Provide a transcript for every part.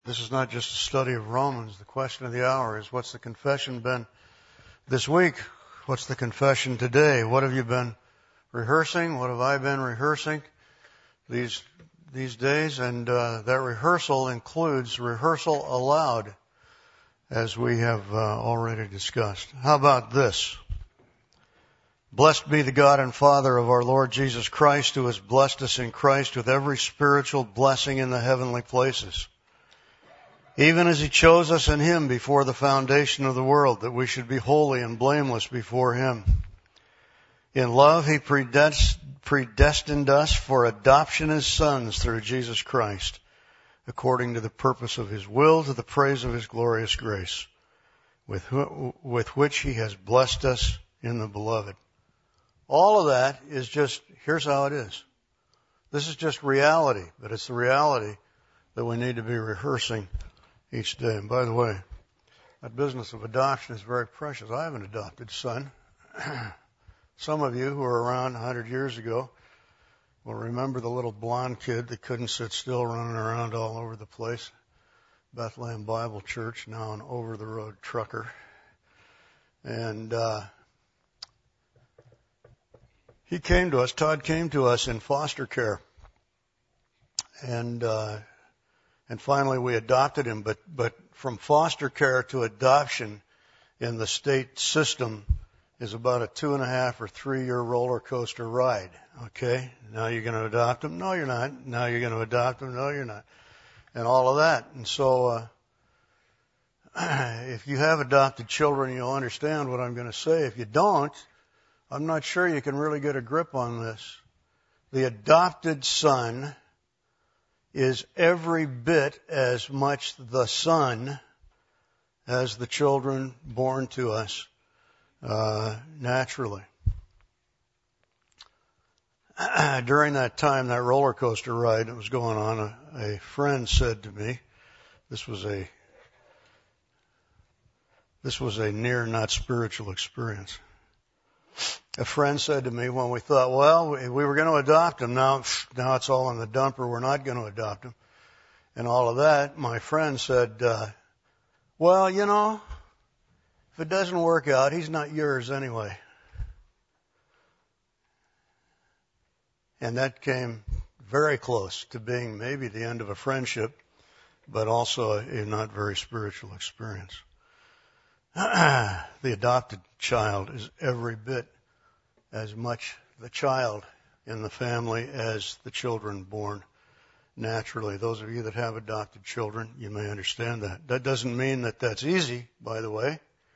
This is not just a study of Romans. The question of the hour is, what's the confession been this week? What's the confession today? What have you been rehearsing? What have I been rehearsing these days? And that rehearsal includes rehearsal aloud, as we have already discussed. How about this? Blessed be the God and Father of our Lord Jesus Christ, who has blessed us in Christ with every spiritual blessing in the heavenly places, even as He chose us in Him before the foundation of the world, that we should be holy and blameless before Him. In love, He predestined us for adoption as sons through Jesus Christ, according to the purpose of His will, to the praise of His glorious grace, with which He has blessed us in the Beloved. All of that is just, here's how it is. This is just reality, but it's the reality that we need to be rehearsing each day. And by the way, that business of adoption is very precious. I have an adopted son. Some of you who were around 100 years ago will remember the little blonde kid that couldn't sit still, running around all over the place. Bethlehem Bible Church, now an over-the-road trucker. And he came to us, Todd came to us in foster care. And finally we adopted him, but from foster care to adoption in the state system is about a 2.5 or 3 year roller coaster ride. Okay? Now you're going to adopt him? No, you're not. Now you're going to adopt him? No, you're not. And all of that. And so, if you have adopted children, you'll understand what I'm going to say. If you don't, I'm not sure you can really get a grip on this. The adopted son is every bit as much the son as the children born to us naturally. During that time, that roller coaster ride that was going on, a friend said to me, this was a near not spiritual experience. A friend said to me when we thought, well, we were going to adopt him. Now it's all in the dumper. We're not going to adopt him. And all of that, my friend said, well, you know, if it doesn't work out, he's not yours anyway. And that came very close to being maybe the end of a friendship, but also a not very spiritual experience. The adopted child is every bit as much the child in the family as the children born naturally. Those of you that have adopted children, you may understand that. That doesn't mean that that's easy, by the way.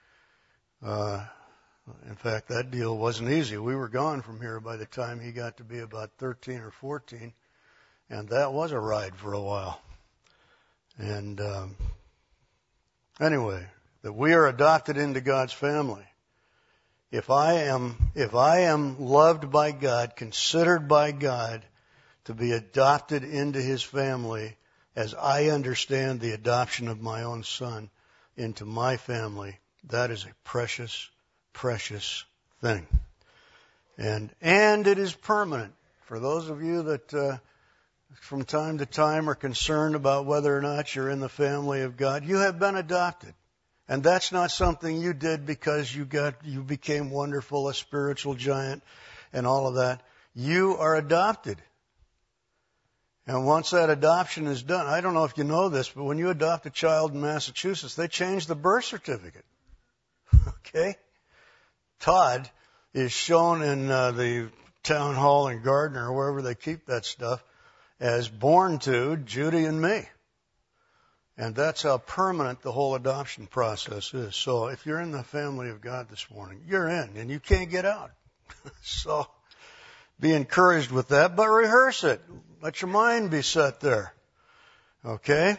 In fact, that deal wasn't easy. We were gone from here by the time he got to be about 13 or 14, and that was a ride for a while. And anyway, that we are adopted into God's family. If I am loved by God, considered by God to be adopted into His family, as I understand the adoption of my own son into my family, that is a precious, precious thing. And it is permanent. For those of you that from time to time are concerned about whether or not you're in the family of God, you have been adopted. And that's not something you did because you became wonderful, a spiritual giant, and all of that. You are adopted. And once that adoption is done, I don't know if you know this, but when you adopt a child in Massachusetts, they change the birth certificate. Okay? Todd is shown in the town hall in Gardner, or wherever they keep that stuff, as born to Judy and me. And that's how permanent the whole adoption process is. So if you're in the family of God this morning, you're in, and you can't get out. So be encouraged with that, but rehearse it. Let your mind be set there. Okay?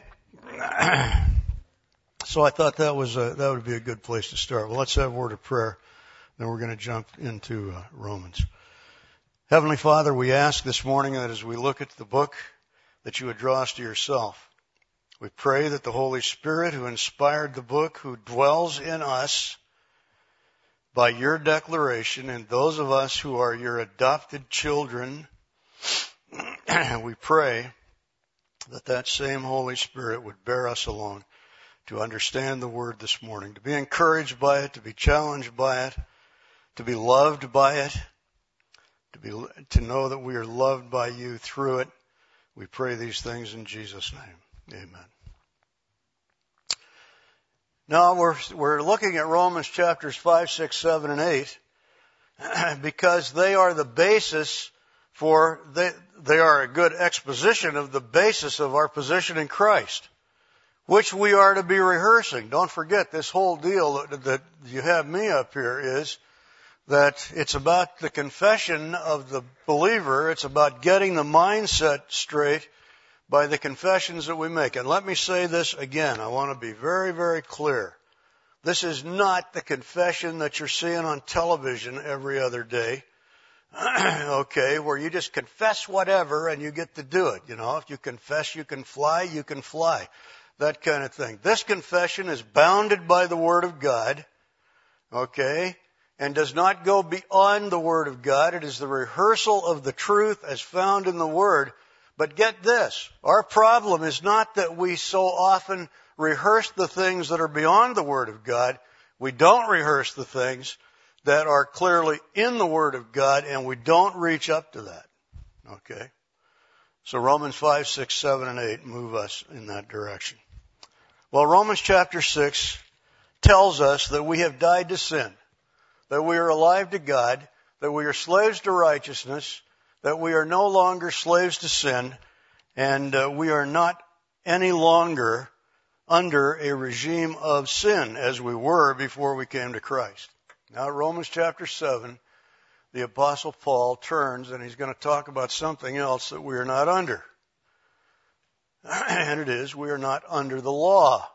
So I thought that would be a good place to start. Well, let's have a word of prayer. Then we're going to jump into Romans. Heavenly Father, we ask this morning that as we look at the book, that you would draw us to yourself. We pray that the Holy Spirit who inspired the book, who dwells in us by your declaration, and those of us who are your adopted children, we pray that same Holy Spirit would bear us along to understand the Word this morning, to be encouraged by it, to be challenged by it, to be loved by it, to know that we are loved by you through it. We pray these things in Jesus' name. Amen. Now we're looking at Romans chapters 5, 6, 7, and 8 because they are the basis they are a good exposition of the basis of our position in Christ, which we are to be rehearsing. Don't forget, this whole deal that you have me up here is that it's about the confession of the believer. It's about getting the mindset straight by the confessions that we make. And let me say this again. I want to be very, very clear. This is not the confession that you're seeing on television every other day. Okay, where you just confess whatever and you get to do it. You know, if you confess you can fly, you can fly. That kind of thing. This confession is bounded by the Word of God. Okay, and does not go beyond the Word of God. It is the rehearsal of the truth as found in the Word. But get this, our problem is not that we so often rehearse the things that are beyond the Word of God. We don't rehearse the things that are clearly in the Word of God, and we don't reach up to that. Okay? So Romans 5, 6, 7, and 8 move us in that direction. Well, Romans chapter 6 tells us that we have died to sin, that we are alive to God, that we are slaves to righteousness, that we are no longer slaves to sin, and we are not any longer under a regime of sin as we were before we came to Christ. Now, Romans chapter 7, the Apostle Paul turns and he's going to talk about something else that we are not under. And it is, we are not under the law.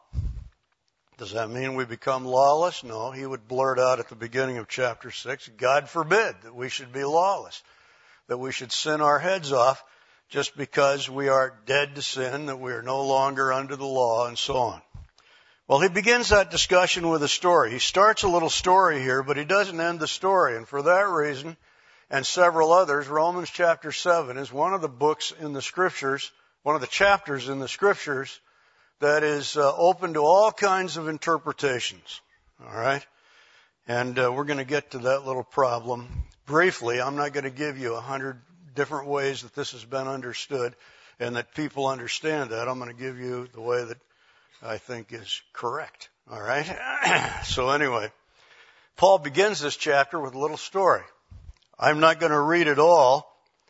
Does that mean we become lawless? No, he would blurt out at the beginning of chapter 6, God forbid that we should be lawless, that we should sin our heads off just because we are dead to sin, that we are no longer under the law, and so on. Well, he begins that discussion with a story. He starts a little story here, but he doesn't end the story. And for that reason, and several others, Romans chapter 7 is one of the books in the Scriptures, one of the chapters in the Scriptures that is open to all kinds of interpretations. All right? And we're going to get to that little problem briefly. I'm not going to give you 100 different ways that this has been understood and that people understand that. I'm going to give you the way that I think is correct. All right? So anyway, Paul begins this chapter with a little story. I'm not going to read it all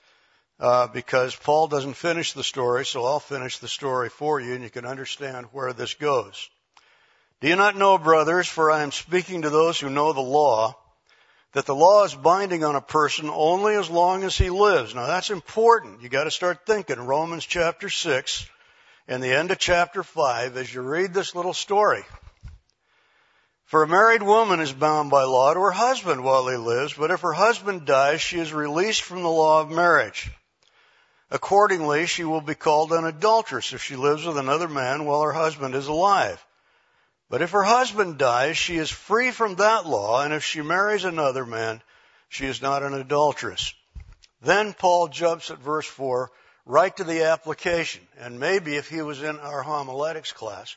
because Paul doesn't finish the story, so I'll finish the story for you and you can understand where this goes. Do you not know, brothers, for I am speaking to those who know the law, that the law is binding on a person only as long as he lives. Now that's important. You got to start thinking. Romans chapter 6 and the end of chapter 5 as you read this little story. For a married woman is bound by law to her husband while he lives, but if her husband dies, she is released from the law of marriage. Accordingly, she will be called an adulteress if she lives with another man while her husband is alive. But if her husband dies, she is free from that law, and if she marries another man, she is not an adulteress. Then Paul jumps at verse 4 right to the application. And maybe if he was in our homiletics class,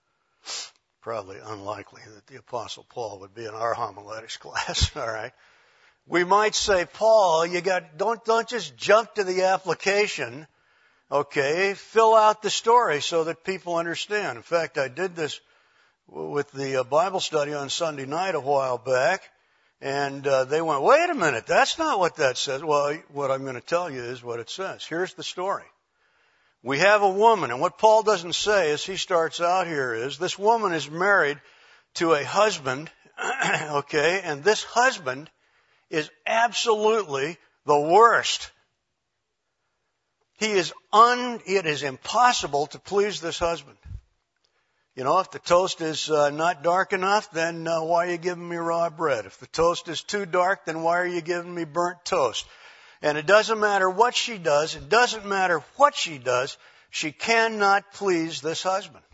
probably unlikely that the Apostle Paul would be in our homiletics class, all right? We might say, Paul, don't just jump to the application, okay? Fill out the story so that people understand. In fact, I did this with the Bible study on Sunday night a while back, and they went, wait a minute, that's not what that says. Well, what I'm going to tell you is what it says. Here's the story. We have a woman, and what Paul doesn't say as he starts out here is this woman is married to a husband, okay, and this husband is absolutely the worst. It is impossible to please this husband. You know, if the toast is not dark enough, then why are you giving me raw bread? If the toast is too dark, then why are you giving me burnt toast? And it doesn't matter what she does. It doesn't matter what she does. She cannot please this husband.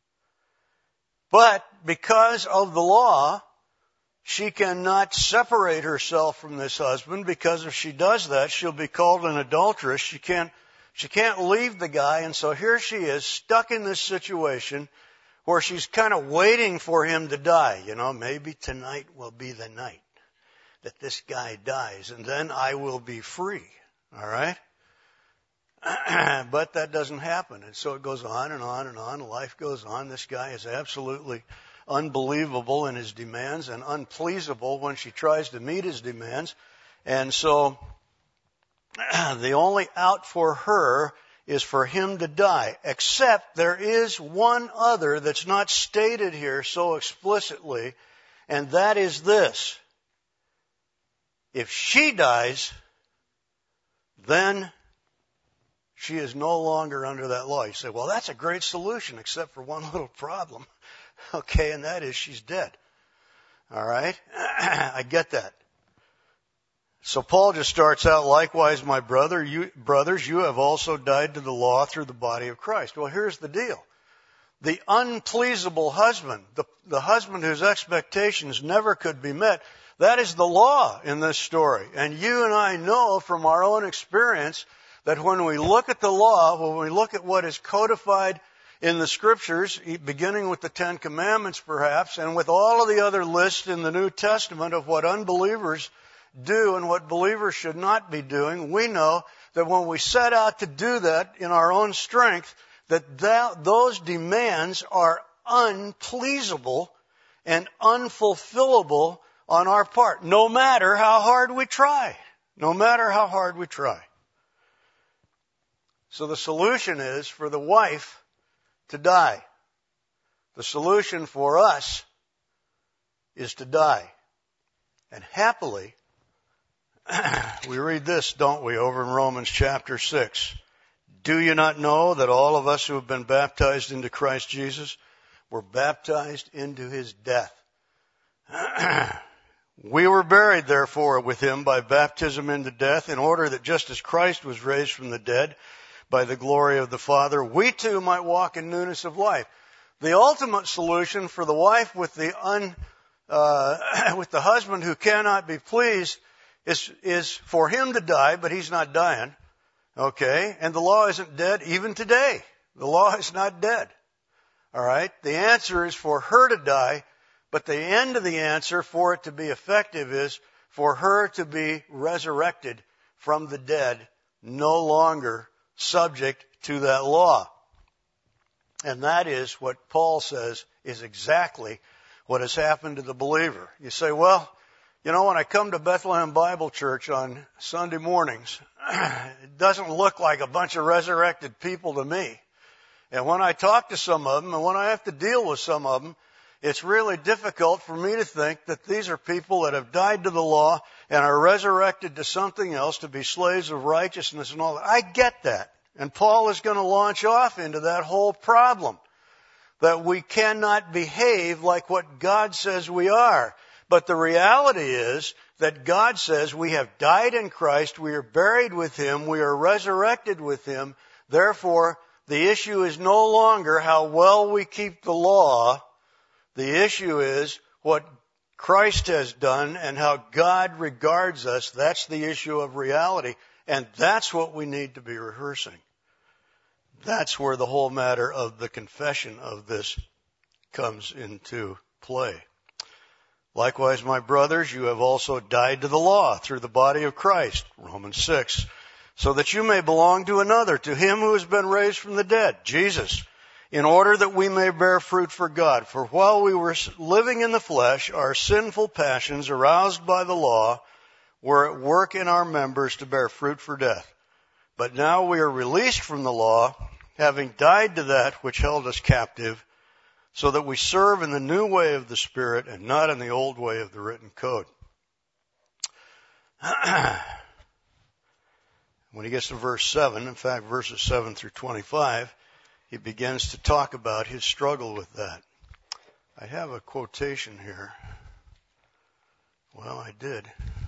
But because of the law, she cannot separate herself from this husband, because if she does that, she'll be called an adulteress. She She can't leave the guy, and so here she is stuck in this situation where she's kind of waiting for him to die. You know, maybe tonight will be the night that this guy dies, and then I will be free. All right? But that doesn't happen. And so it goes on and on and on. Life goes on. This guy is absolutely unbelievable in his demands and unpleasable when she tries to meet his demands. And so the only out for her is for him to die, except there is one other that's not stated here so explicitly, and that is this. If she dies, then she is no longer under that law. You say, well, that's a great solution, except for one little problem. Okay, and that is she's dead. All right? I get that. So Paul just starts out, likewise, my brothers, you have also died to the law through the body of Christ. Well, here's the deal. The unpleasable husband, the husband whose expectations never could be met, that is the law in this story. And you and I know from our own experience that when we look at the law, when we look at what is codified in the Scriptures, beginning with the Ten Commandments perhaps, and with all of the other lists in the New Testament of what unbelievers do and what believers should not be doing, we know that when we set out to do that in our own strength, those demands are unpleasable and unfulfillable on our part, no matter how hard we try. No matter how hard we try. So the solution is for the wife to die. The solution for us is to die. And happily, we read this, don't we, over in Romans chapter 6. Do you not know that all of us who have been baptized into Christ Jesus were baptized into his death? We were buried, therefore, with him by baptism into death, in order that just as Christ was raised from the dead by the glory of the Father, we too might walk in newness of life. The ultimate solution for the wife with the husband who cannot be pleased is for him to die, but he's not dying. Okay? And the law isn't dead even today. The law is not dead. All right? The answer is for her to die, but the end of the answer for it to be effective is for her to be resurrected from the dead, no longer subject to that law. And that is what Paul says is exactly what has happened to the believer. You say, well, you know, when I come to Bethlehem Bible Church on Sunday mornings, it doesn't look like a bunch of resurrected people to me. And when I talk to some of them and when I have to deal with some of them, it's really difficult for me to think that these are people that have died to the law and are resurrected to something else to be slaves of righteousness and all that. I get that. And Paul is going to launch off into that whole problem, that we cannot behave like what God says we are. But the reality is that God says we have died in Christ, we are buried with him, we are resurrected with him. Therefore, the issue is no longer how well we keep the law. The issue is what Christ has done and how God regards us. That's the issue of reality. And that's what we need to be rehearsing. That's where the whole matter of the confession of this comes into play. Likewise, my brothers, you have also died to the law through the body of Christ, Romans 6, so that you may belong to another, to him who has been raised from the dead, Jesus, in order that we may bear fruit for God. For while we were living in the flesh, our sinful passions, aroused by the law, were at work in our members to bear fruit for death. But now we are released from the law, having died to that which held us captive, so that we serve in the new way of the Spirit and not in the old way of the written code. When he gets to verse 7, in fact, verses 7 through 25, he begins to talk about his struggle with that. I have a quotation here. Well, I did.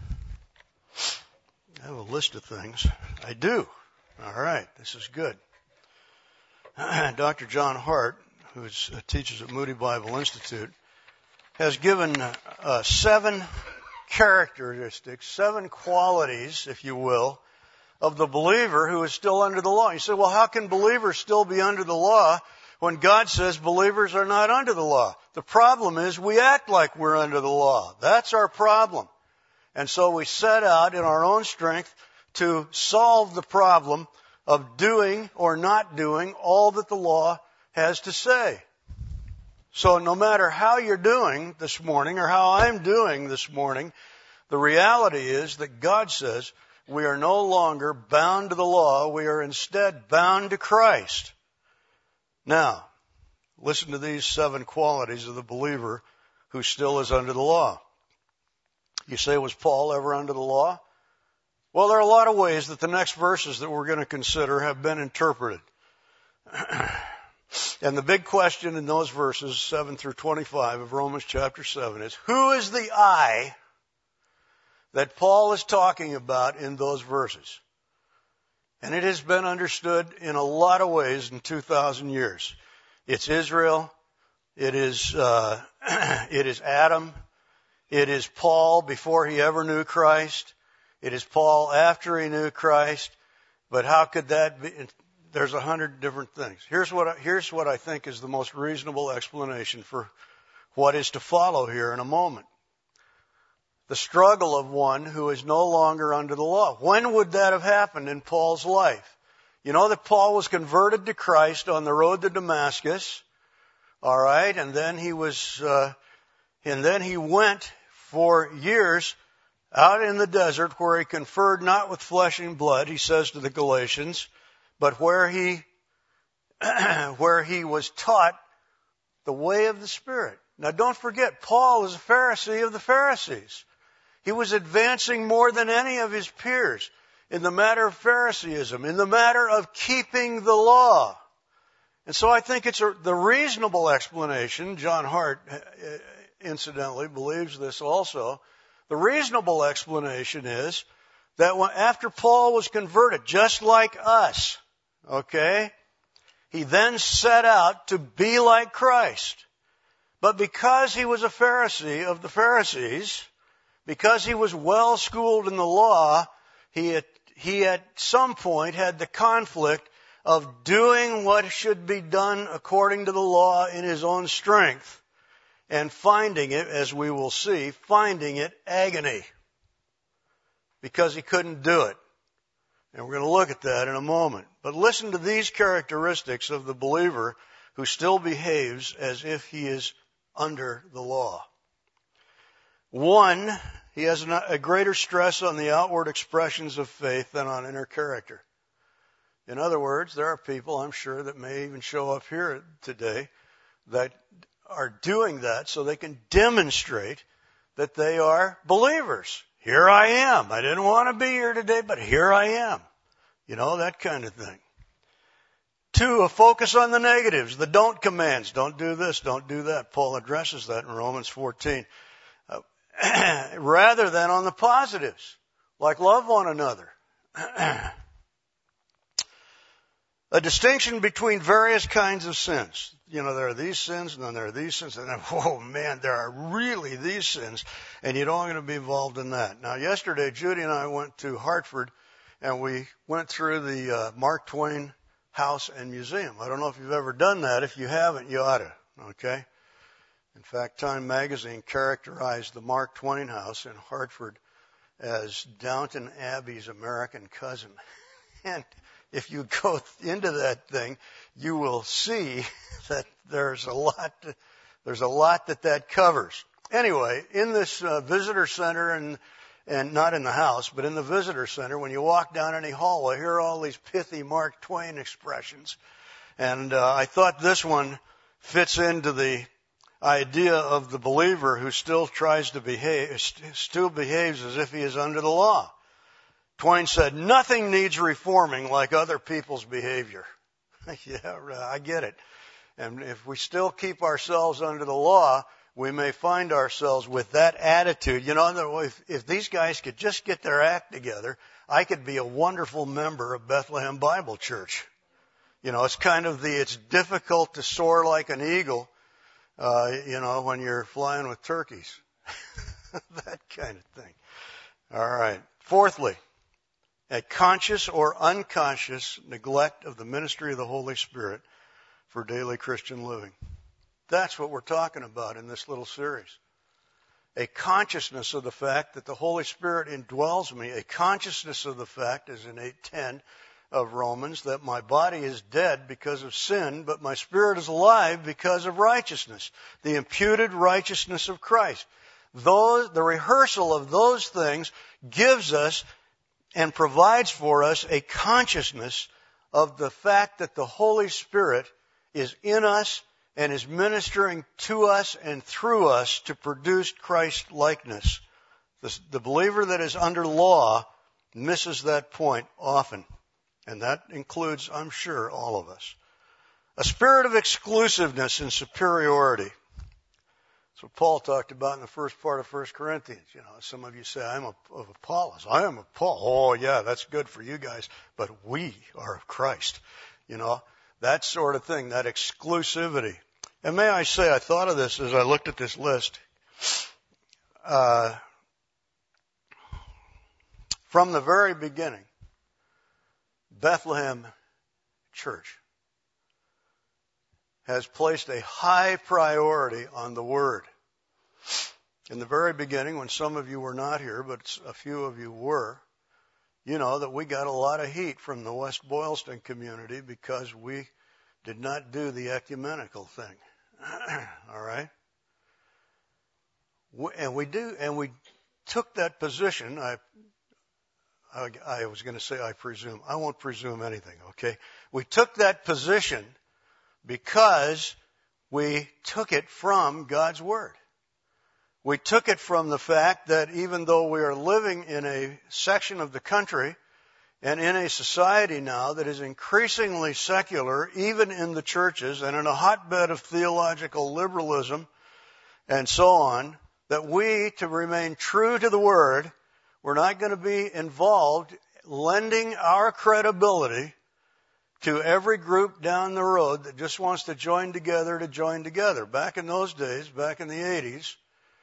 I have a list of things. I do. All right, this is good. Dr. John Hart, who teaches at Moody Bible Institute, has given 7 characteristics, 7 qualities, if you will, of the believer who is still under the law. You say, well, how can believers still be under the law when God says believers are not under the law? The problem is we act like we're under the law. That's our problem. And so we set out in our own strength to solve the problem of doing or not doing all that the law has to say. So no matter how you're doing this morning or how I'm doing this morning, the reality is that God says we are no longer bound to the law. We are instead bound to Christ. Now, listen to these 7 qualities of the believer who still is under the law. You say, was Paul ever under the law? Well, there are a lot of ways that the next verses that we're going to consider have been interpreted. And the big question in those verses, 7 through 25 of Romans chapter 7, is who is the I that Paul is talking about in those verses? And it has been understood in a lot of ways in 2,000 years. It's Israel. It is Adam. It is Paul before he ever knew Christ. It is Paul after he knew Christ. But how could that be? There's 100 different things. Here's what I think is the most reasonable explanation for what is to follow here in a moment. The struggle of one who is no longer under the law. When would that have happened in Paul's life? You know that Paul was converted to Christ on the road to Damascus. All right, and then he went for years out in the desert where he conferred not with flesh and blood, he says to the Galatians, but where he was taught the way of the Spirit. Now don't forget, Paul is a Pharisee of the Pharisees. He was advancing more than any of his peers in the matter of Phariseeism, in the matter of keeping the law. And so I think it's the reasonable explanation. John Hart, incidentally, believes this also. The reasonable explanation is that after Paul was converted, just like us, okay, he then set out to be like Christ. But because he was a Pharisee of the Pharisees, because he was well schooled in the law, he at some point had the conflict of doing what should be done according to the law in his own strength and finding it, as we will see, finding it agony because he couldn't do it. And we're going to look at that in a moment. But listen to these characteristics of the believer who still behaves as if he is under the law. 1, he has a greater stress on the outward expressions of faith than on inner character. In other words, there are people, I'm sure, that may even show up here today that are doing that so they can demonstrate that they are believers. Here I am. I didn't want to be here today, but here I am. You know, that kind of thing. 2, a focus on the negatives, the don't commands. Don't do this, don't do that. Paul addresses that in Romans 14. Rather than on the positives, like love one another. A distinction between various kinds of sins. You know, there are these sins, and then there are these sins, and then, whoa, man, there are really these sins, and you don't want to be involved in that. Now, yesterday, Judy and I went to Hartford, and we went through the Mark Twain House and Museum. I don't know if you've ever done that. If you haven't, you ought to, okay? In fact, Time Magazine characterized the Mark Twain House in Hartford as Downton Abbey's American cousin. And if you go into that thing, you will see that there's a lot that covers. Anyway, in this visitor center, and not in the house, but in the visitor center, when you walk down any hallway, here are all these pithy Mark Twain expressions. And I thought this one fits into the idea of the believer who still behaves as if he is under the law. Twain said, nothing needs reforming like other people's behavior. Yeah, I get it. And if we still keep ourselves under the law, we may find ourselves with that attitude. You know, if these guys could just get their act together, I could be a wonderful member of Bethlehem Bible Church. You know, it's difficult to soar like an eagle, when you're flying with turkeys. That kind of thing. All right. Fourthly, a conscious or unconscious neglect of the ministry of the Holy Spirit for daily Christian living. That's what we're talking about in this little series. A consciousness of the fact that the Holy Spirit indwells me, a consciousness of the fact, as in 8:10 of Romans, that my body is dead because of sin, but my spirit is alive because of righteousness, the imputed righteousness of Christ. The rehearsal of those things gives us and provides for us a consciousness of the fact that the Holy Spirit is in us and is ministering to us and through us to produce Christ likeness. The believer that is under law misses that point often, and that includes, I'm sure, all of us. A spirit of exclusiveness and superiority. That's what Paul talked about in the first part of 1 Corinthians. You know, some of you say, I'm of Apollos. I am of Paul. Oh, yeah, that's good for you guys, but we are of Christ. You know, that sort of thing, that exclusivity. And may I say, I thought of this as I looked at this list. From the very beginning, Bethlehem Church has placed a high priority on the Word. In the very beginning, when some of you were not here, but a few of you were, you know that we got a lot of heat from the West Boylston community because we did not do the ecumenical thing. All right? And we took that position. I was going to say I presume. I won't presume anything, okay? We took that position because we took it from God's Word. We took it from the fact that even though we are living in a section of the country and in a society now that is increasingly secular, even in the churches, and in a hotbed of theological liberalism and so on, that we, to remain true to the Word, we're not going to be involved lending our credibility to every group down the road that just wants to join together. Back in those days, back in the 80s,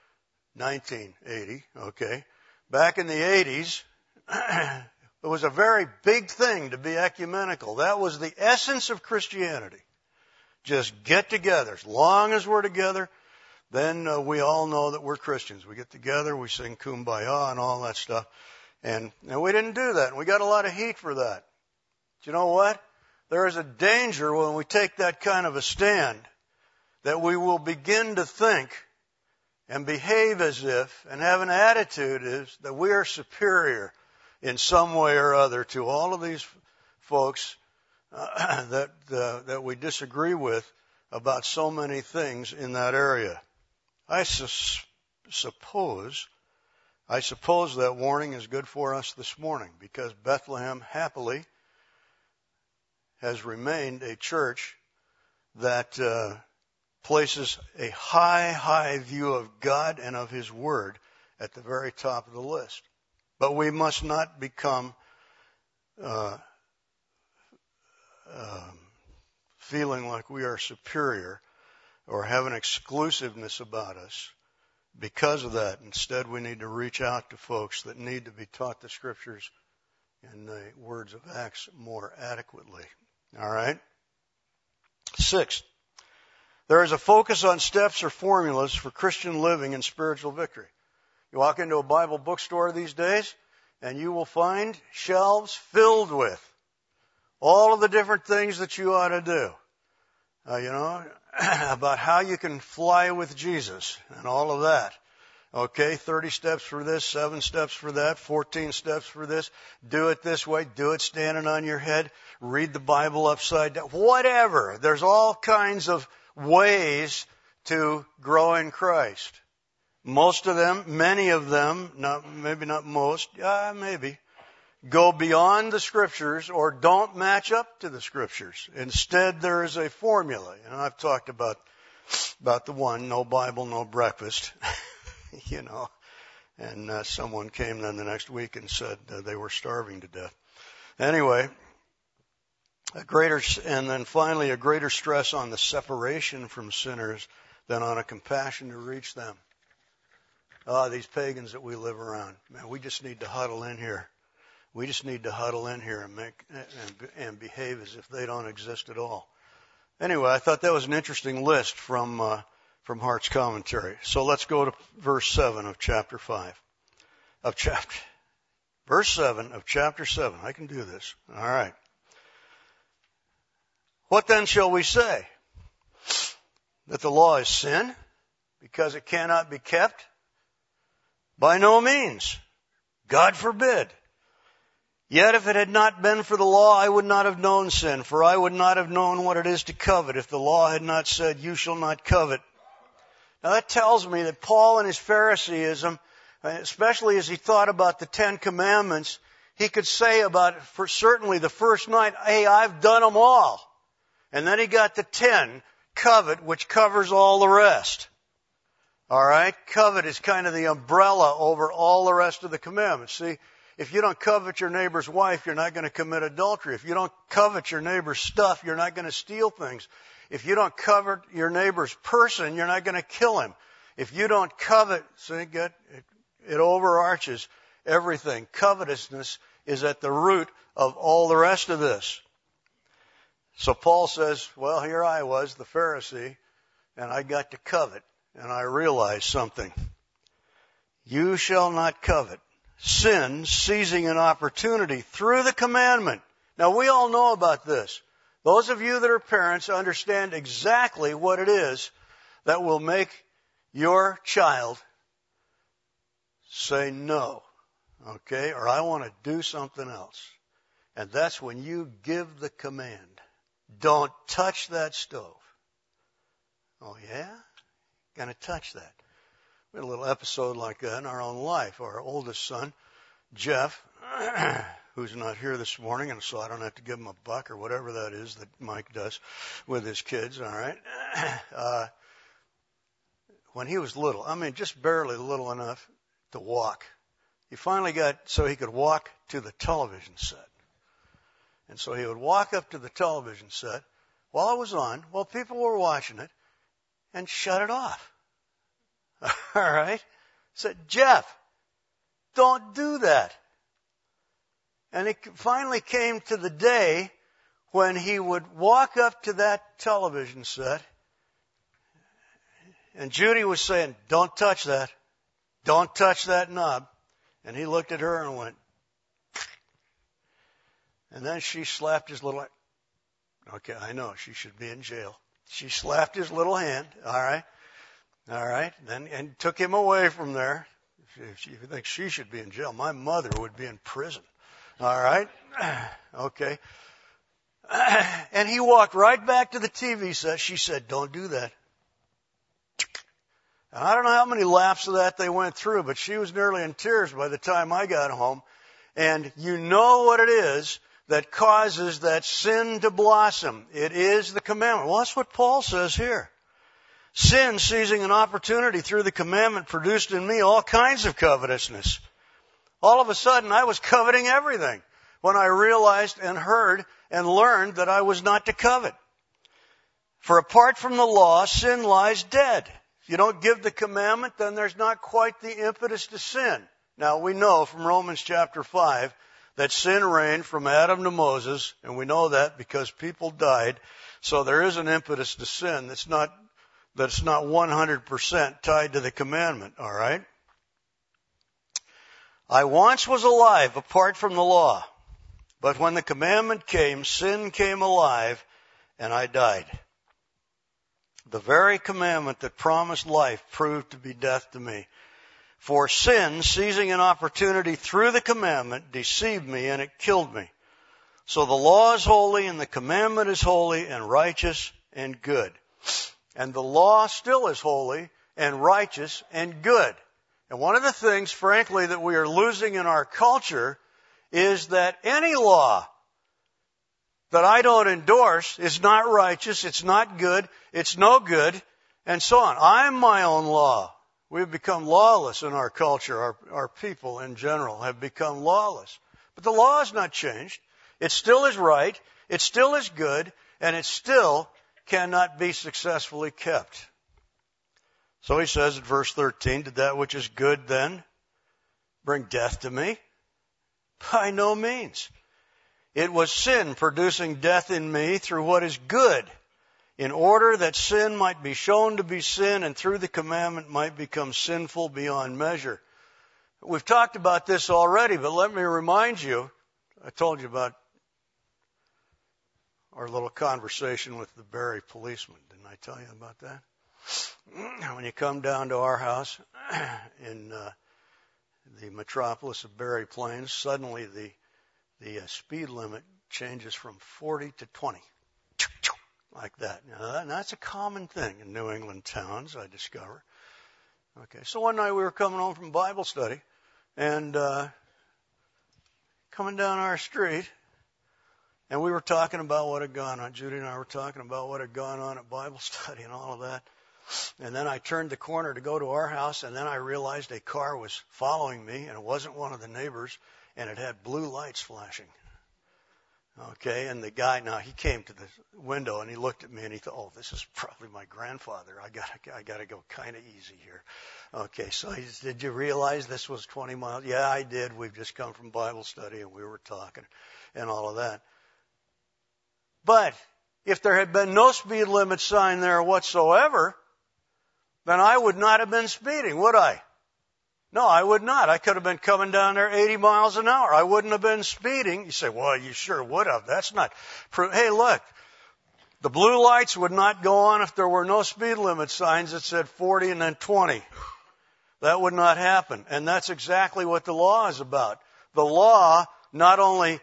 1980, okay, back in the 80s, it was a very big thing to be ecumenical. That was the essence of Christianity. Just get together. As long as we're together, then we all know that we're Christians. We get together, we sing Kumbaya and all that stuff. And we didn't do that. And we got a lot of heat for that. But you know what? There is a danger when we take that kind of a stand that we will begin to think and behave as if and have an attitude is that we are superior in some way or other to all of these folks that we disagree with about so many things in that area. I suppose that warning is good for us this morning because Bethlehem happily has remained a church that places a high view of God and of His Word at the very top of the list. But we must not become feeling like we are superior or have an exclusiveness about us because of that. Instead, we need to reach out to folks that need to be taught the Scriptures in the words of Acts more adequately. All right? 6th, there is a focus on steps or formulas for Christian living and spiritual victory. You walk into a Bible bookstore these days, and you will find shelves filled with all of the different things that you ought to do. About how you can fly with Jesus and all of that. Okay, 30 steps for this, 7 steps for that, 14 steps for this. Do it this way. Do it standing on your head. Read the Bible upside down. Whatever. There's all kinds of ways to grow in Christ. Most of them, many of them, maybe not most, maybe, go beyond the Scriptures or don't match up to the Scriptures. Instead, there is a formula. And I've talked about the one, no Bible, no breakfast. And someone came then the next week and said they were starving to death. Anyway, and then finally a greater stress on the separation from sinners than on a compassion to reach them. These pagans that we live around, man, we just need to huddle in here. We just need to huddle in here and behave as if they don't exist at all. Anyway, I thought that was an interesting list from Hart's commentary. So let's go to verse 7 of chapter 5. Verse 7 of chapter 7. I can do this. All right. What then shall we say? That the law is sin because it cannot be kept? By no means. God forbid. Yet if it had not been for the law, I would not have known sin, for I would not have known what it is to covet if the law had not said, you shall not covet. Now that tells me that Paul and his Phariseeism, especially as he thought about the 10 Commandments, he could say about, for certainly the first night, hey, I've done them all. And then he got the 10, covet, which covers all the rest. All right? Covet is kind of the umbrella over all the rest of the commandments. See, if you don't covet your neighbor's wife, you're not going to commit adultery. If you don't covet your neighbor's stuff, you're not going to steal things. If you don't covet your neighbor's person, you're not going to kill him. If you don't covet, so it overarches everything. Covetousness is at the root of all the rest of this. So Paul says, well, here I was, the Pharisee, and I got to covet, and I realized something. You shall not covet. Sin, seizing an opportunity through the commandment. Now, we all know about this. Those of you that are parents understand exactly what it is that will make your child say no, okay, or I want to do something else. And that's when you give the command, don't touch that stove. Oh, yeah? Going to touch that. We had a little episode like that in our own life. Our oldest son, Jeff, who's not here this morning, and so I don't have to give him a buck or whatever that is that Mike does with his kids, all right? When he was little, I mean just barely little enough to walk, he finally got so he could walk to the television set. And so he would walk up to the television set while it was on, while people were watching it, and shut it off. All right? Said, Jeff, don't do that. And it finally came to the day when he would walk up to that television set, and Judy was saying, don't touch that. Don't touch that knob. And he looked at her and went, and then she slapped his little, okay, I know, she should be in jail. She slapped his little hand, all right? All right, and took him away from there. If you think she should be in jail, my mother would be in prison. All right, okay. And he walked right back to the TV set. She said, don't do that. And I don't know how many laps of that they went through, but she was nearly in tears by the time I got home. And you know what it is that causes that sin to blossom. It is the commandment. Well, that's what Paul says here. Sin, seizing an opportunity through the commandment, produced in me all kinds of covetousness. All of a sudden, I was coveting everything when I realized and heard and learned that I was not to covet. For apart from the law, sin lies dead. If you don't give the commandment, then there's not quite the impetus to sin. Now, we know from Romans chapter 5 that sin reigned from Adam to Moses, and we know that because people died. So there is an impetus to sin that's not 100% tied to the commandment, all right? I once was alive apart from the law, but when the commandment came, sin came alive, and I died. The very commandment that promised life proved to be death to me. For sin, seizing an opportunity through the commandment, deceived me, and it killed me. So the law is holy, and the commandment is holy, and righteous, and good. And the law still is holy and righteous and good. And one of the things, frankly, that we are losing in our culture is that any law that I don't endorse is not righteous, it's not good, it's no good, and so on. I'm my own law. We've become lawless in our culture. Our people in general have become lawless. But the law has not changed. It still is right, it still is good, and it still cannot be successfully kept. So he says in verse 13, did that which is good then bring death to me? By no means. It was sin producing death in me through what is good, in order that sin might be shown to be sin and through the commandment might become sinful beyond measure. We've talked about this already, but let me remind you, I told you about our little conversation with the Barrie policeman. Didn't I tell you about that? When you come down to our house in the metropolis of Barrie Plains, suddenly the speed limit changes from 40 to 20. Like that. Now, that's a common thing in New England towns, I discover. Okay, so one night we were coming home from Bible study, and coming down our street, and we were talking about what had gone on. Judy and I were talking about what had gone on at Bible study and all of that. And then I turned the corner to go to our house, and then I realized a car was following me, and it wasn't one of the neighbors, and it had blue lights flashing. Okay, and the guy, now he came to the window and he looked at me and he thought, oh, this is probably my grandfather. I gotta go kind of easy here. Okay, so he said, did you realize this was 20 miles? Yeah, I did. We've just come from Bible study and we were talking and all of that. But if there had been no speed limit sign there whatsoever, then I would not have been speeding, would I? No, I would not. I could have been coming down there 80 miles an hour. I wouldn't have been speeding. You say, well, you sure would have. That's not proof. Hey, look, the blue lights would not go on if there were no speed limit signs that said 40 and then 20. That would not happen. And that's exactly what the law is about. The law not only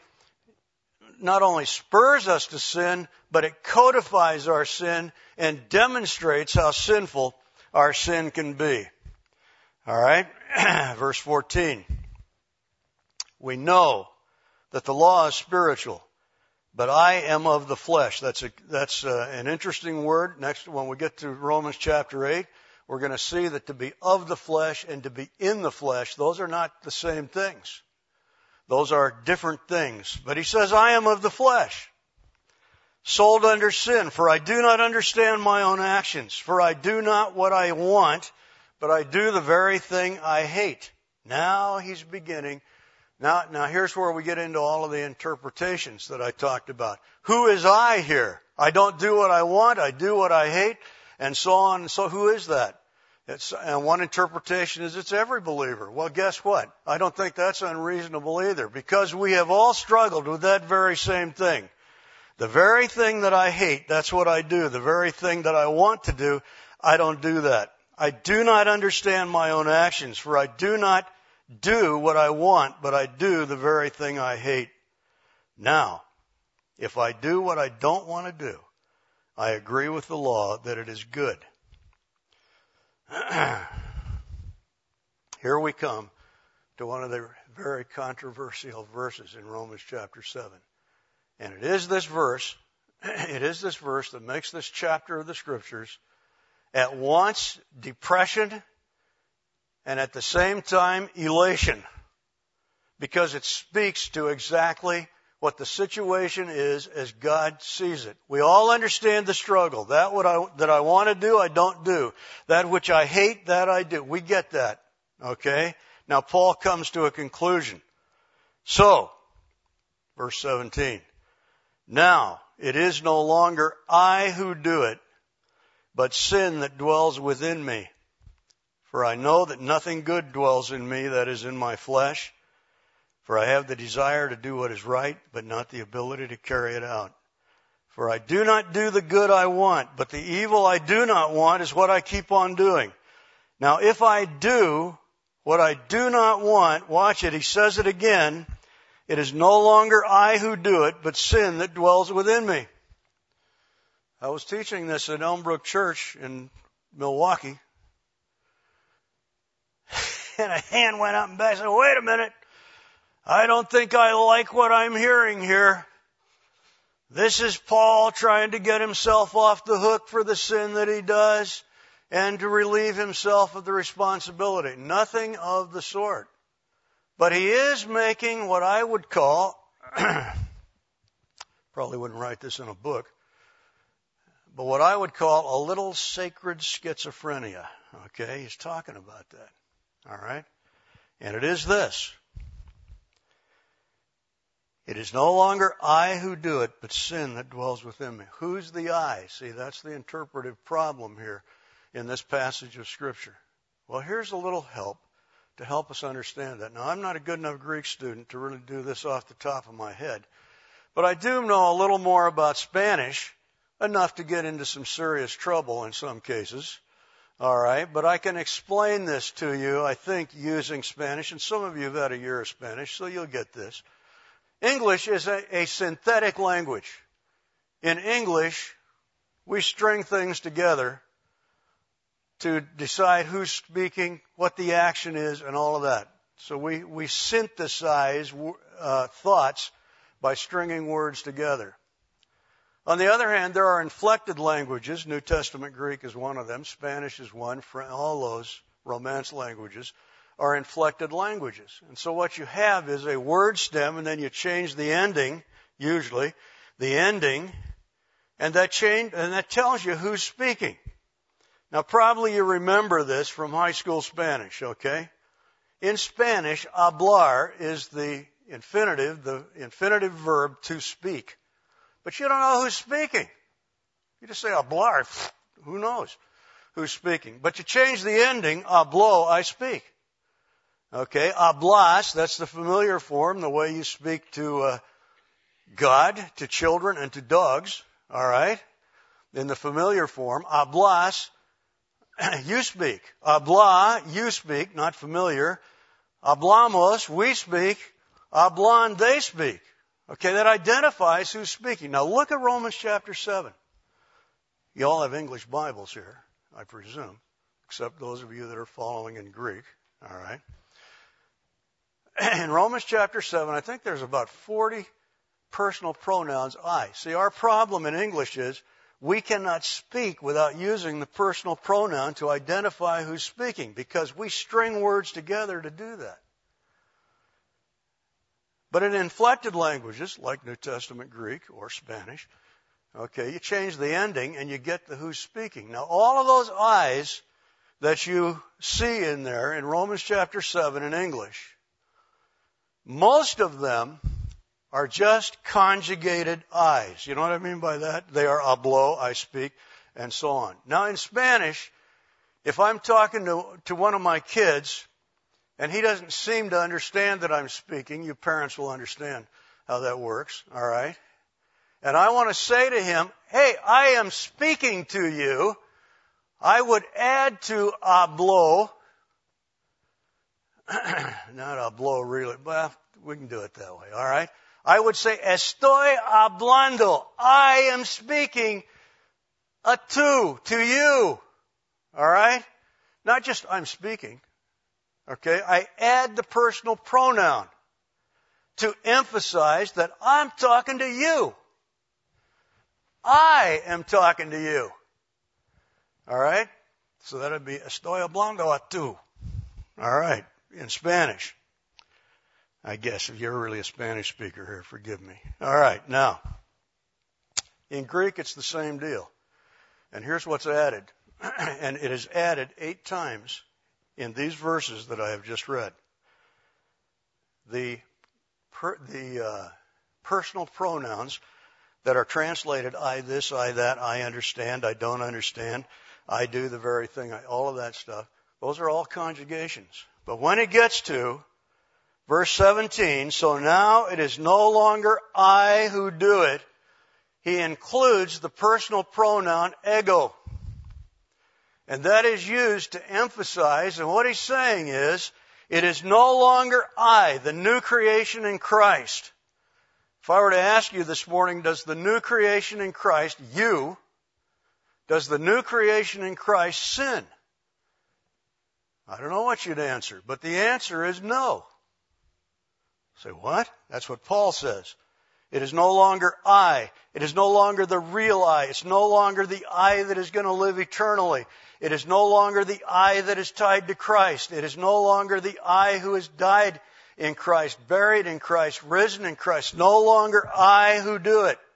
spurs us to sin, but it codifies our sin and demonstrates how sinful our sin can be. All right, verse 14. We know that the law is spiritual, but I am of the flesh. That's an interesting word. Next, when we get to Romans chapter 8, we're going to see that to be of the flesh and to be in the flesh, those are not the same things. Those are different things. But he says, I am of the flesh, sold under sin, for I do not understand my own actions, for I do not what I want, but I do the very thing I hate. Now he's beginning. Now here's where we get into all of the interpretations that I talked about. Who is I here? I don't do what I want, I do what I hate, and so on. And so who is that? And one interpretation is it's every believer. Well, guess what? I don't think that's unreasonable either, because we have all struggled with that very same thing. The very thing that I hate, that's what I do. The very thing that I want to do, I don't do that. I do not understand my own actions, for I do not do what I want, but I do the very thing I hate. Now, if I do what I don't want to do, I agree with the law that it is good. Here we come to one of the very controversial verses in Romans chapter 7. And it is this verse that makes this chapter of the Scriptures at once depression and at the same time elation, because it speaks to exactly what the situation is as God sees it. We all understand the struggle. That I want to do, I don't do. That which I hate, that I do. We get that. Okay? Now Paul comes to a conclusion. So, verse 17. Now, it is no longer I who do it, but sin that dwells within me. For I know that nothing good dwells in me, that is in my flesh. For I have the desire to do what is right, but not the ability to carry it out. For I do not do the good I want, but the evil I do not want is what I keep on doing. Now if I do what I do not want, watch it, he says it again, it is no longer I who do it, but sin that dwells within me. I was teaching this at Elmbrook Church in Milwaukee, and a hand went up and back and said, wait a minute, I don't think I like what I'm hearing here. This is Paul trying to get himself off the hook for the sin that he does and to relieve himself of the responsibility. Nothing of the sort. But he is making what I would call, probably wouldn't write this in a book, but what I would call a little sacred schizophrenia. Okay, he's talking about that. All right? And it is this. It is no longer I who do it, but sin that dwells within me. Who's the I? See, that's the interpretive problem here in this passage of Scripture. Well, here's a little help to help us understand that. Now, I'm not a good enough Greek student to really do this off the top of my head, but I do know a little more about Spanish, enough to get into some serious trouble in some cases. All right, but I can explain this to you, I think, using Spanish, and some of you have had a year of Spanish, so you'll get this. English is a synthetic language. In English, we string things together to decide who's speaking, what the action is, and all of that. So we synthesize thoughts by stringing words together. On the other hand, there are inflected languages. New Testament Greek is one of them. Spanish is one. All those Romance languages are inflected languages. And so what you have is a word stem, and then you change the ending, usually, the ending, and that tells you who's speaking. Now, probably you remember this from high school Spanish, okay? In Spanish, hablar is the infinitive verb to speak. But you don't know who's speaking. You just say hablar, who knows who's speaking. But you change the ending, hablo, I speak. Okay, hablas, that's the familiar form, the way you speak to God, to children, and to dogs, all right? In the familiar form, hablas, you speak. Habla, you speak, not familiar. Hablamos, we speak. Hablan, they speak. Okay, that identifies who's speaking. Now look at Romans chapter 7. You all have English Bibles here, I presume, except those of you that are following in Greek, all right? In Romans chapter 7, I think there's about 40 personal pronouns I. See, our problem in English is we cannot speak without using the personal pronoun to identify who's speaking because we string words together to do that. But in inflected languages, like New Testament Greek or Spanish, okay, you change the ending and you get the who's speaking. Now, all of those I's that you see in there in Romans chapter 7 in English, most of them are just conjugated I's. You know what I mean by that? They are hablo, I speak, and so on. Now, in Spanish, if I'm talking to one of my kids, and he doesn't seem to understand that I'm speaking, you parents will understand how that works, all right? And I want to say to him, hey, I am speaking to you, I would add to hablo, not hablo really, well, we can do it that way, all right? I would say, estoy hablando, I am speaking to you, all right? Not just I'm speaking. Okay, I add the personal pronoun to emphasize that I'm talking to you. I am talking to you. All right? So that would be estoy hablando a tú. All right, in Spanish. I guess if you're really a Spanish speaker here, forgive me. All right, now, in Greek it's the same deal. And here's what's added. And it is added 8 times in these verses that I have just read. The personal pronouns that are translated I this, I that, I understand, I don't understand, I do the very thing, all of that stuff, those are all conjugations. But when it gets to verse 17, so now it is no longer I who do it, he includes the personal pronoun ego. And that is used to emphasize, and what he's saying is, it is no longer I, the new creation in Christ. If I were to ask you this morning, does the new creation in Christ, does the new creation in Christ sin? I don't know what you'd answer, but the answer is no. Say, what? That's what Paul says. It is no longer I. It is no longer the real I. It's no longer the I that is going to live eternally. It is no longer the I that is tied to Christ. It is no longer the I who has died in Christ, buried in Christ, risen in Christ. No longer I who do it,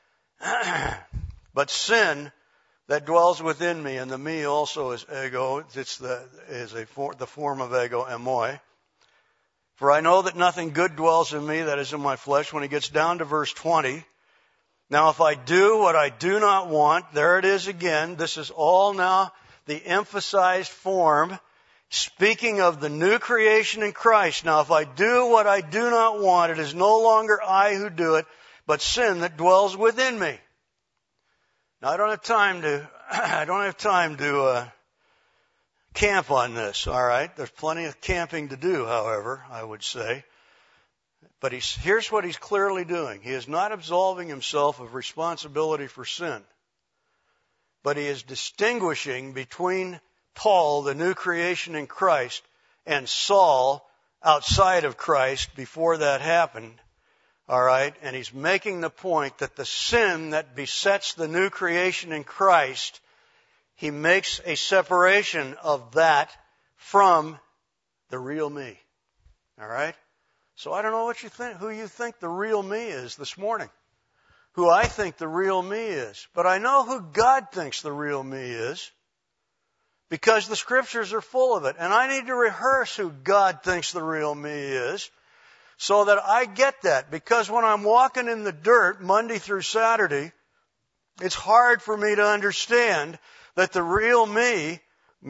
but sin that dwells within me, and the me also is ego. The form of ego, emoi. For I know that nothing good dwells in me, that is in my flesh. When he gets down to verse 20, now if I do what I do not want, there it is again. This is all now the emphasized form, speaking of the new creation in Christ. Now if I do what I do not want, it is no longer I who do it, but sin that dwells within me. Now I don't have time to camp on this, all right? There's plenty of camping to do, however, I would say. But here's what he's clearly doing. He is not absolving himself of responsibility for sin, but he is distinguishing between Paul, the new creation in Christ, and Saul, outside of Christ, before that happened. All right? And he's making the point that the sin that besets the new creation in Christ, he makes a separation of that from the real me. All right? So I don't know what you think, who you think the real me is this morning. Who I think the real me is. But I know who God thinks the real me is, because the scriptures are full of it. And I need to rehearse who God thinks the real me is, so that I get that. Because when I'm walking in the dirt Monday through Saturday, it's hard for me to understand that the real me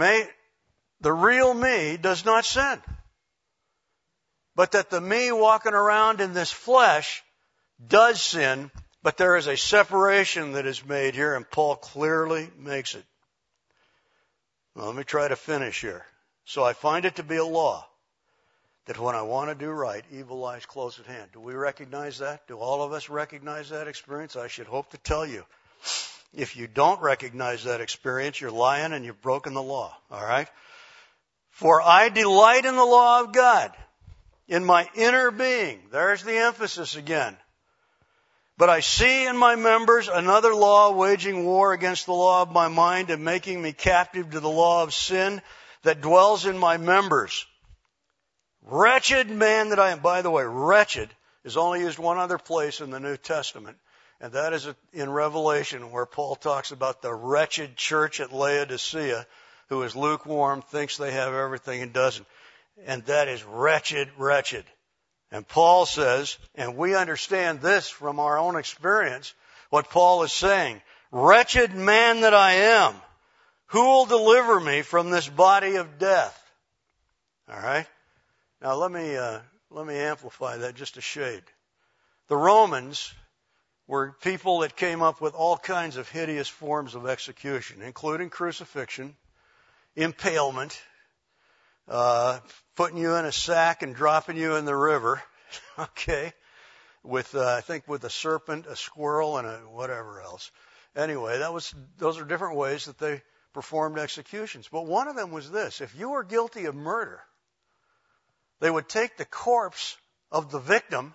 does not sin. But that the me walking around in this flesh does sin, but there is a separation that is made here, and Paul clearly makes it. Well, let me try to finish here. So I find it to be a law that when I want to do right, evil lies close at hand. Do we recognize that? Do all of us recognize that experience? I should hope to tell you. If you don't recognize that experience, you're lying and you've broken the law. All right? For I delight in the law of God, in my inner being. There's the emphasis again. But I see in my members another law waging war against the law of my mind and making me captive to the law of sin that dwells in my members. Wretched man that I am. By the way, wretched is only used one other place in the New Testament, and that is in Revelation, where Paul talks about the wretched church at Laodicea, who is lukewarm, thinks they have everything and doesn't. And that is wretched, wretched. And Paul says, and we understand this from our own experience, what Paul is saying, wretched man that I am, who will deliver me from this body of death? All right? Now let me amplify that just a shade. The Romans were people that came up with all kinds of hideous forms of execution, including crucifixion, impalement, putting you in a sack and dropping you in the river, okay, with I think with a serpent, a squirrel, and a whatever else. Anyway, those are different ways that they performed executions. But one of them was this: if you were guilty of murder, they would take the corpse of the victim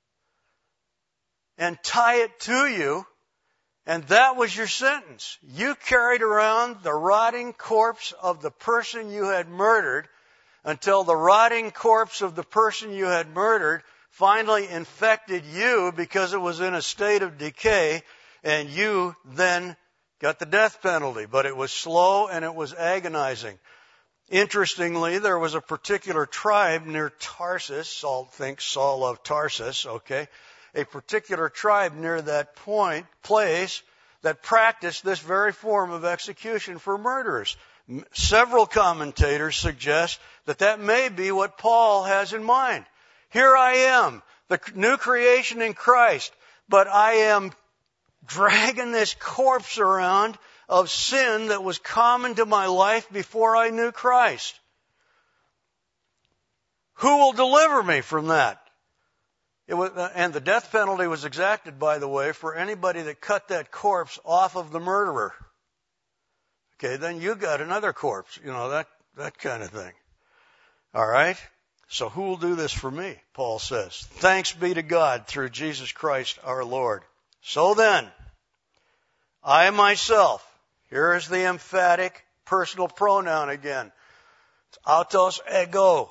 and tie it to you, and that was your sentence. You carried around the rotting corpse of the person you had murdered until the rotting corpse of the person you had murdered finally infected you because it was in a state of decay, and you then got the death penalty. But it was slow and it was agonizing. Interestingly, there was a particular tribe near Tarsus, Saul of Tarsus, okay, a particular tribe near that place that practiced this very form of execution for murderers. Several commentators suggest that may be what Paul has in mind. Here I am, the new creation in Christ, but I am dragging this corpse around of sin that was common to my life before I knew Christ. Who will deliver me from that? And the death penalty was exacted, by the way, for anybody that cut that corpse off of the murderer. Okay, then you got another corpse, that kind of thing. All right? So who will do this for me? Paul says. Thanks be to God through Jesus Christ our Lord. So then, I myself, here is the emphatic personal pronoun again. It's autos ego.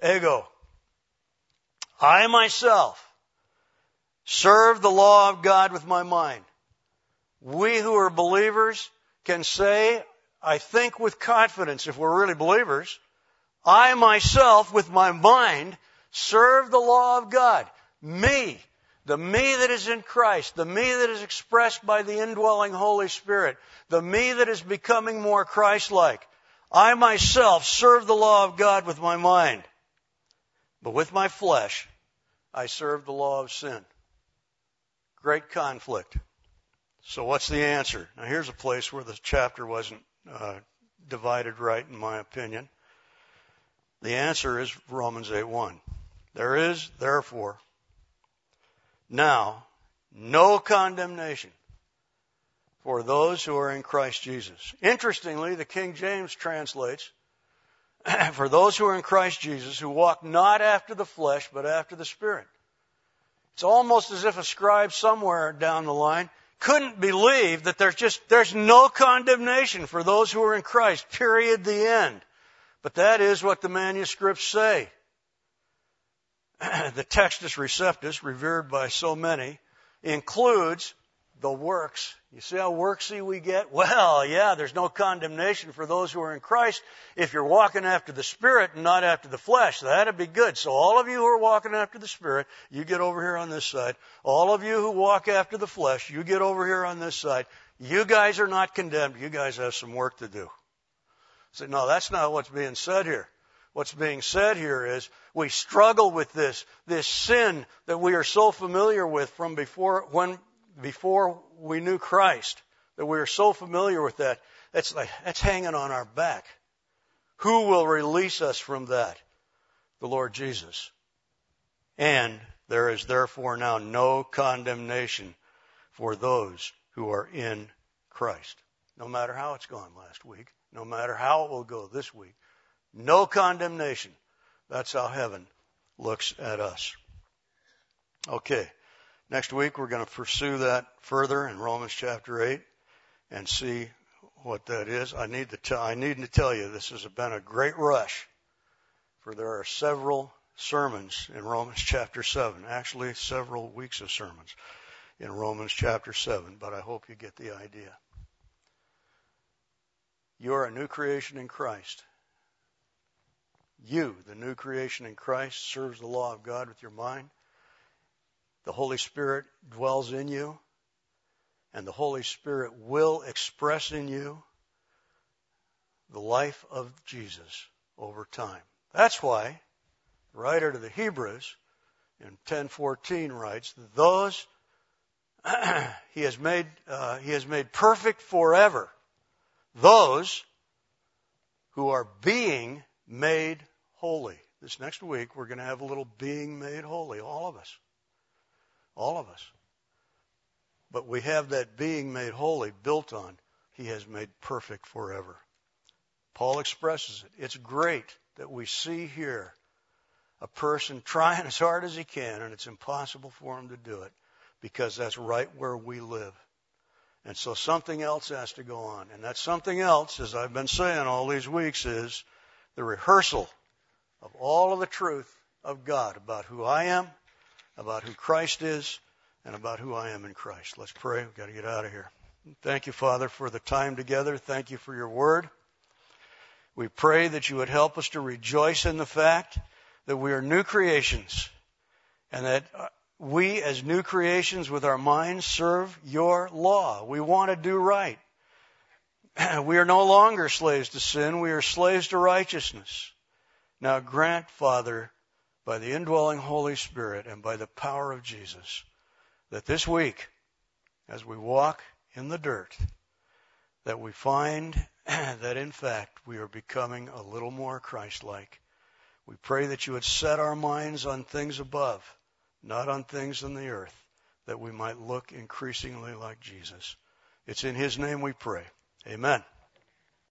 I myself serve the law of God with my mind. We who are believers can say, I think with confidence, if we're really believers, I myself with my mind Serve the law of God. Me, the me that is in Christ, the me that is expressed by the indwelling Holy Spirit, the me that is becoming more Christ-like. I myself serve the law of God with my mind, but with my flesh, I serve the law of sin. Great conflict. So what's the answer? Now here's a place where the chapter wasn't divided right, in my opinion. The answer is Romans 8:1. There is, therefore, now no condemnation for those who are in Christ Jesus. Interestingly, the King James translates, for those who are in Christ Jesus, who walk not after the flesh, but after the Spirit. It's almost as if a scribe somewhere down the line couldn't believe that there's no condemnation for those who are in Christ, period, the end. But that is what the manuscripts say. The Textus Receptus, revered by so many, includes the works. You see how worksy we get? Well, yeah, there's no condemnation for those who are in Christ if you're walking after the Spirit and not after the flesh. That'd be good. So all of you who are walking after the Spirit, you get over here on this side. All of you who walk after the flesh, you get over here on this side. You guys are not condemned. You guys have some work to do. So no, that's not what's being said here. What's being said here is we struggle with this sin that we are so familiar with from before we knew Christ, that we are so familiar with that. That's hanging on our back. Who will release us from that? The Lord Jesus. And there is therefore now no condemnation for those who are in Christ. No matter how it's gone last week, no matter how it will go this week, no condemnation. That's how heaven looks at us. Okay. Next week we're going to pursue that further in Romans chapter 8 and see what that is. I need to tell you this has been a great rush, for there are several sermons in Romans chapter 7. Actually, several weeks of sermons in Romans chapter 7, but I hope you get the idea. You are a new creation in Christ. You, the new creation in Christ, serves the law of God with your mind. The Holy Spirit dwells in you, and the Holy Spirit will express in you the life of Jesus over time. That's why the writer to the Hebrews in 10:14 writes, "Those he has made perfect forever, those who are being made holy." This next week we're going to have a little being made holy, all of us. All of us. But we have that being made holy built on he has made perfect forever. Paul expresses it. It's great that we see here a person trying as hard as he can, and it's impossible for him to do it because that's right where we live. And so something else has to go on. And that something else, as I've been saying all these weeks, is the rehearsal of all of the truth of God about who I am, about who Christ is, and about who I am in Christ. Let's pray. We've got to get out of here. Thank you, Father, for the time together. Thank you for your word. We pray that you would help us to rejoice in the fact that we are new creations, and that we, as new creations with our minds, serve your law. We want to do right. We are no longer slaves to sin. We are slaves to righteousness. Now grant, Father, by the indwelling Holy Spirit and by the power of Jesus, that this week, as we walk in the dirt, that we find that in fact we are becoming a little more Christ-like. We pray that you would set our minds on things above, not on things in the earth, that we might look increasingly like Jesus. It's in his name we pray. Amen.